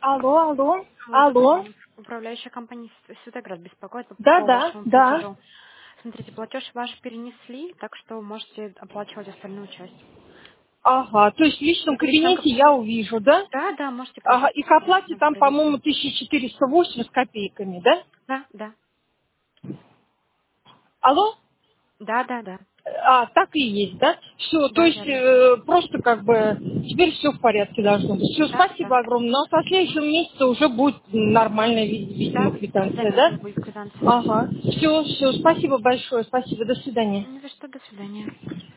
Алло, алло, Алло, добрый алло. день. Управляющая компания Светоград беспокоит Да, по да, вашему да. платежу. Смотрите, платеж ваш перенесли, так что можете оплачивать остальную часть. Ага, то есть в личном В личном кабинете я увижу, да? Да, да, можете Ага, пройти и к оплате на там, провести. по-моему, 1408 с копейками, да? Да, да. Алло? Да, да, да. А, так и есть, да? Все, то Да, есть верно. просто как бы теперь все в порядке должно быть. Все, Да, да. спасибо огромное. Но в следующем месяце уже будет нормальная, видимо, Да, в квитанция, да? дальнейшем будет квитанция. Ага. Все, спасибо большое, спасибо, до свидания. Ни за что, до свидания.